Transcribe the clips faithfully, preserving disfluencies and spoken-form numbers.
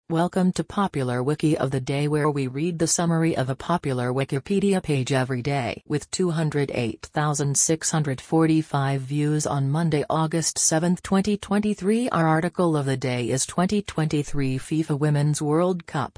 Welcome to Popular Wiki of the Day, where we read the summary of a popular Wikipedia page every day. With two hundred eight thousand six hundred forty-five views on Monday, August seventh, twenty twenty-three, our article of the day is twenty twenty-three FIFA Women's World Cup.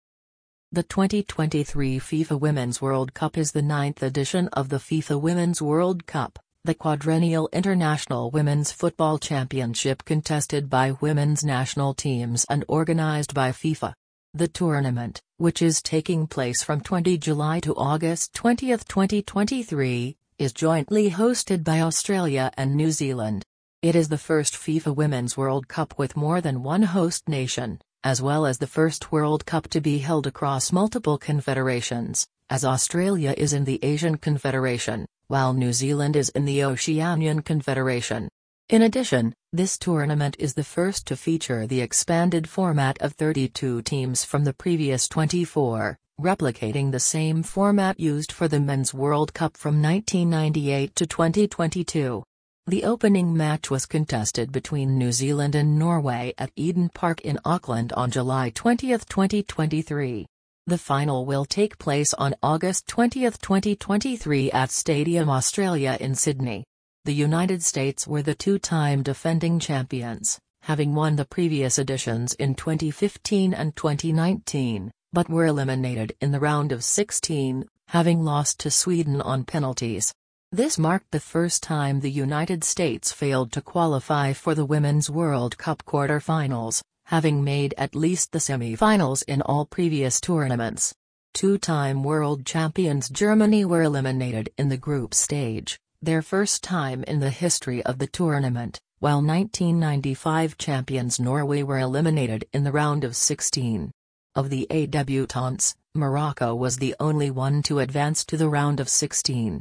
The twenty twenty-three FIFA Women's World Cup is the ninth edition of the FIFA Women's World Cup, the quadrennial international women's football championship contested by women's national teams and organized by FIFA. The tournament, which is taking place from the twentieth of July to August twentieth, twenty twenty-three, is jointly hosted by Australia and New Zealand. It is the first FIFA Women's World Cup with more than one host nation, as well as the first World Cup to be held across multiple confederations, as Australia is in the Asian Confederation, while New Zealand is in the Oceanian Confederation. In addition, this tournament is the first to feature the expanded format of thirty-two teams from the previous twenty-four, replicating the same format used for the Men's World Cup from nineteen ninety-eight to twenty twenty-two. The opening match was contested between New Zealand and Norway at Eden Park in Auckland on July twentieth, twenty twenty-three. The final will take place on August twentieth, twenty twenty-three at Stadium Australia in Sydney. The United States were the two-time defending champions, having won the previous editions in twenty fifteen and twenty nineteen, but were eliminated in the round of sixteen, having lost to Sweden on penalties. This marked the first time the United States failed to qualify for the Women's World Cup quarter-finals, having made at least the semi-finals in all previous tournaments. Two-time world champions Germany were eliminated in the group stage, their first time in the history of the tournament, while nineteen ninety-five champions Norway were eliminated in the round of sixteen. Of the eight debutantes, Morocco was the only one to advance to the round of sixteen.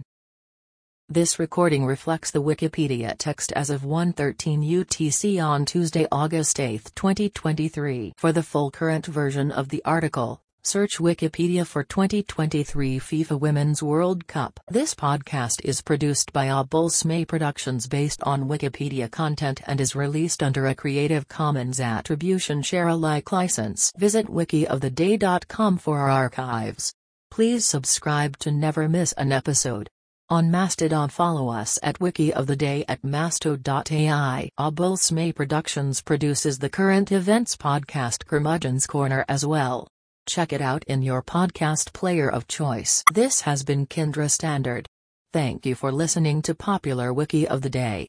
This recording reflects the Wikipedia text as of one thirteen U T C on Tuesday, August eighth, twenty twenty-three. For the full current version of the article, search Wikipedia for twenty twenty-three FIFA Women's World Cup. This podcast is produced by Abulsmay Productions based on Wikipedia content and is released under a Creative Commons Attribution Share Alike license. Visit wiki of the day dot com for our archives. Please subscribe to never miss an episode. On Mastodon, follow us at Wiki of the Day at masto dot A I. Abulsmay Productions produces the current events podcast Curmudgeon's Corner as well. Check it out in your podcast player of choice. This has been Kindra Standard. Thank you for listening to Popular Wiki of the Day.